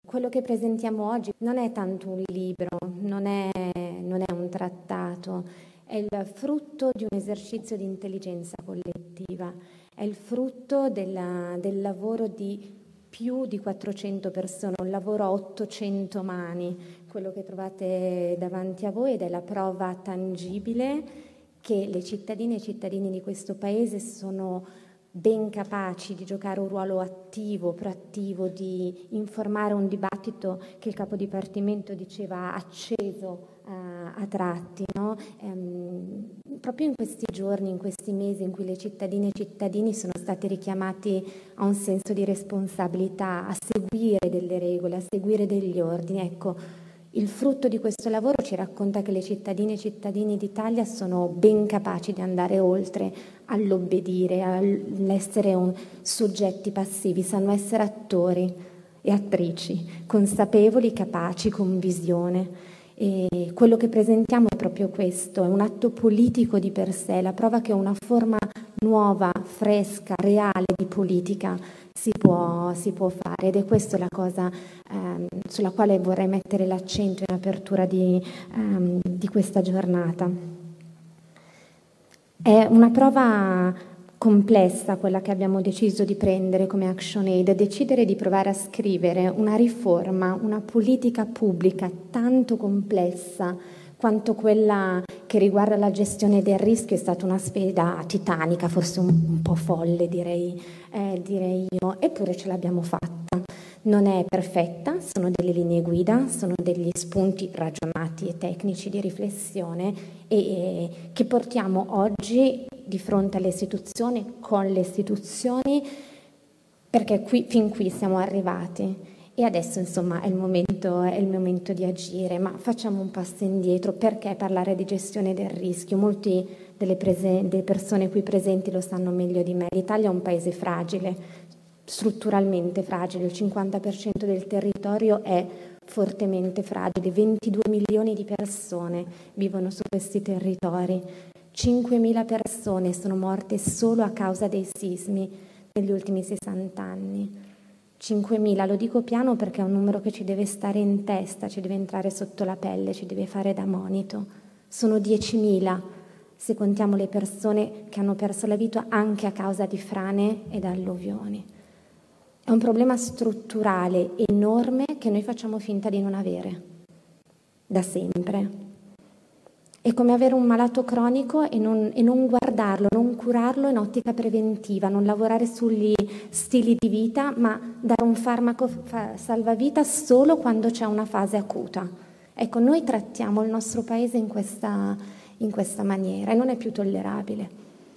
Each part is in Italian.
Quello che presentiamo oggi non è tanto un libro, non è un trattato, è il frutto di un esercizio di intelligenza collettiva, è il frutto del lavoro di più di 400 persone, un lavoro a 800 mani, quello che trovate davanti a voi, ed è la prova tangibile che le cittadine e i cittadini di questo Paese sono ben capaci di giocare un ruolo attivo, proattivo, di informare un dibattito che il capo dipartimento diceva acceso a tratti, no? Proprio in questi giorni, in questi mesi in cui le cittadine e i cittadini sono stati richiamati a un senso di responsabilità, a seguire delle regole, a seguire degli ordini, ecco, il frutto di questo lavoro ci racconta che le cittadine e i cittadini d'Italia sono ben capaci di andare oltre all'obbedire, all'essere soggetti passivi, sanno essere attori e attrici, consapevoli, capaci, con visione. E quello che presentiamo è proprio questo, è un atto politico di per sé, la prova che una forma nuova, fresca, reale di politica si può fare, ed è questa la cosa sulla quale vorrei mettere l'accento in apertura di questa giornata. È una prova complessa quella che abbiamo deciso di prendere come ActionAid, decidere di provare a scrivere una riforma, una politica pubblica tanto complessa quanto quella che riguarda la gestione del rischio è stata una sfida titanica, forse un po' folle direi io, eppure ce l'abbiamo fatta. Non è perfetta, sono delle linee guida, sono degli spunti ragionati e tecnici di riflessione e che portiamo oggi di fronte alle istituzioni, con le istituzioni, perché fin qui siamo arrivati e adesso insomma è il momento di agire. Ma facciamo un passo indietro. Perché parlare di gestione del rischio? Molti delle persone qui presenti lo sanno meglio di me. L'Italia è un paese fragile, strutturalmente fragile, il 50% del territorio è fortemente fragile, 22 milioni di persone vivono su questi territori, 5.000 persone sono morte solo a causa dei sismi negli ultimi 60 anni. 5.000, lo dico piano perché è un numero che ci deve stare in testa, ci deve entrare sotto la pelle, ci deve fare da monito. Sono 10.000 se contiamo le persone che hanno perso la vita anche a causa di frane ed alluvioni. È un problema strutturale enorme che noi facciamo finta di non avere, da sempre. È come avere un malato cronico e non guardarlo, non curarlo in ottica preventiva, non lavorare sugli stili di vita, ma dare un farmaco salvavita solo quando c'è una fase acuta. Ecco, noi trattiamo il nostro paese in questa maniera e non è più tollerabile.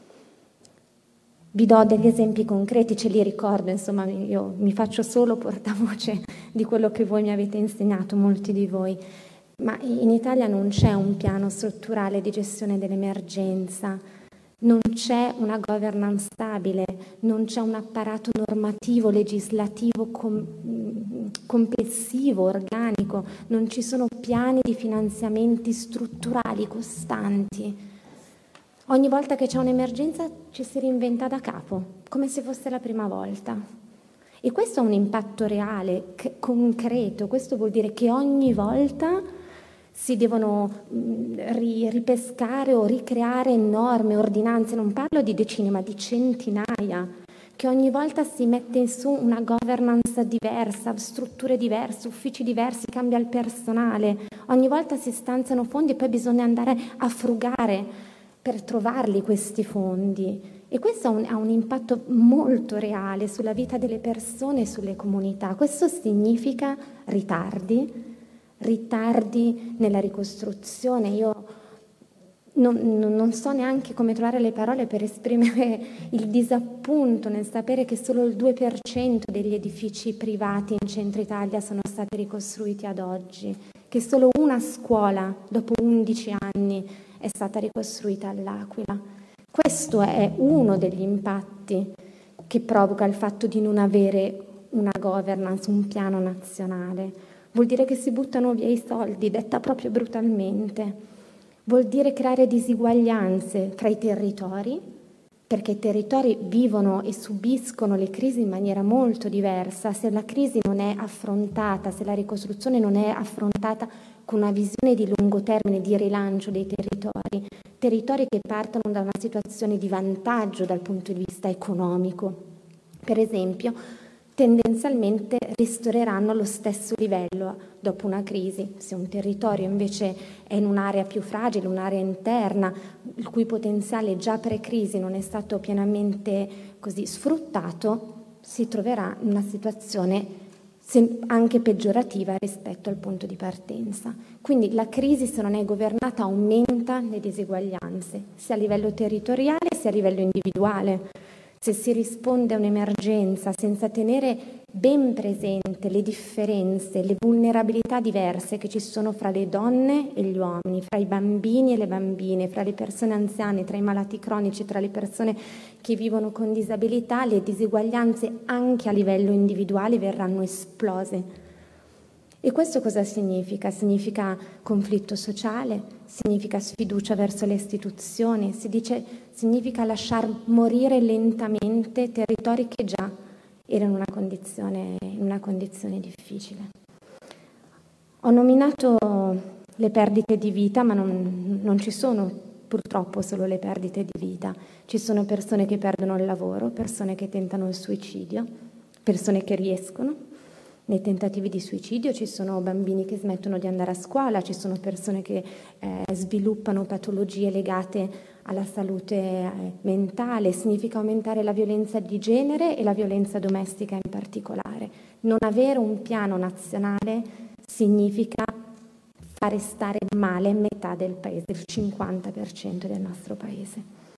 Vi do degli esempi concreti, ce li ricordo, insomma io mi faccio solo portavoce di quello che voi mi avete insegnato, molti di voi. Ma in Italia non c'è un piano strutturale di gestione dell'emergenza, non c'è una governance stabile, non c'è un apparato normativo, legislativo complessivo, organico, non ci sono piani di finanziamenti strutturali costanti. Ogni volta che c'è un'emergenza ci si reinventa da capo, come se fosse la prima volta. E questo ha un impatto reale, concreto. Questo vuol dire che ogni volta si devono ripescare o ricreare norme, ordinanze, non parlo di decine ma di centinaia, che ogni volta si mette su una governance diversa, strutture diverse, uffici diversi, cambia il personale, ogni volta si stanziano fondi e poi bisogna andare a frugare per trovarli questi fondi. E questo ha un impatto molto reale sulla vita delle persone e sulle comunità. Questo significa ritardi nella ricostruzione. Io non so neanche come trovare le parole per esprimere il disappunto nel sapere che solo il 2% degli edifici privati in centro Italia sono stati ricostruiti ad oggi, che solo una scuola dopo 11 anni è stata ricostruita all'Aquila. Questo è uno degli impatti che provoca il fatto di non avere una governance, un piano nazionale. Vuol dire che si buttano via i soldi, detta proprio brutalmente. Vuol dire creare disuguaglianze fra i territori, perché i territori vivono e subiscono le crisi in maniera molto diversa. Se la crisi non è affrontata, se la ricostruzione non è affrontata con una visione di lungo termine, di rilancio dei territori che partono da una situazione di vantaggio dal punto di vista economico, per esempio, tendenzialmente restaureranno allo stesso livello dopo una crisi. Se un territorio invece è in un'area più fragile, un'area interna, il cui potenziale già pre-crisi non è stato pienamente così sfruttato, si troverà in una situazione anche peggiorativa rispetto al punto di partenza. Quindi la crisi, se non è governata, aumenta le diseguaglianze, sia a livello territoriale sia a livello individuale. Se si risponde a un'emergenza senza tenere ben presente le differenze, le vulnerabilità diverse che ci sono fra le donne e gli uomini, fra i bambini e le bambine, fra le persone anziane, tra i malati cronici, tra le persone che vivono con disabilità, le diseguaglianze anche a livello individuale verranno esplose. E questo cosa significa? Significa conflitto sociale, significa sfiducia verso le istituzioni, significa lasciar morire lentamente territori che già erano in una condizione difficile. Ho nominato le perdite di vita, ma non ci sono purtroppo solo le perdite di vita. Ci sono persone che perdono il lavoro, persone che tentano il suicidio, persone che riescono. Nei tentativi di suicidio ci sono bambini che smettono di andare a scuola, ci sono persone che sviluppano patologie legate alla salute mentale. Significa aumentare la violenza di genere e la violenza domestica in particolare. Non avere un piano nazionale significa fare stare male metà del paese, il 50% del nostro paese.